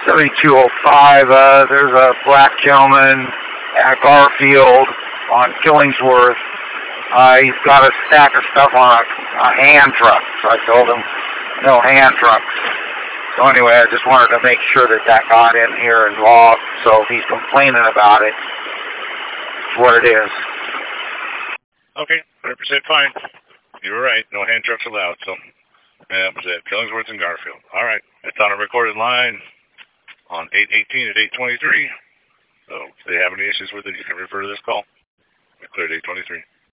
7205, there's a black gentleman at Garfield on Killingsworth. He's got a stack of stuff on a hand truck, so I told him no hand trucks. So anyway, I just wanted to make sure that that got in here and logged, so if he's complaining about it, it's what it is. Okay, 100% fine. You were right, no hand trucks allowed, so that was at Killingsworth and Garfield. All right, it's on a recorded line on 818 at 823. So if they have any issues with it, you can refer to this call. Cleared 823.